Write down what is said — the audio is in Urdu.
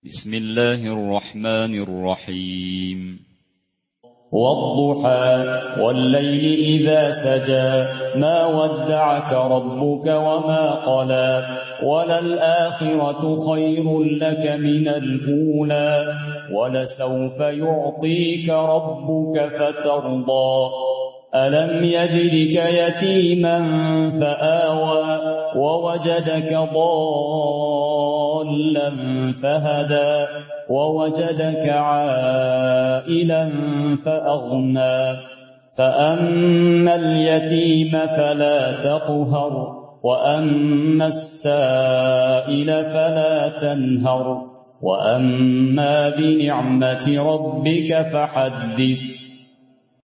بسم الله الرحمن الرحيم والضحى والليل إذا سجى ما ودعك ربك وما قلى وللآخرة خير لك من الأولى ولسوف يعطيك ربك فترضى ألم يجدك يتيما فآوى ووجدك ضالا فهدى ووجدك عائلا فأغنى فأما اليتيم فلا تقهر وأما السائل فلا تنهر وأما بنعمة ربك فحدث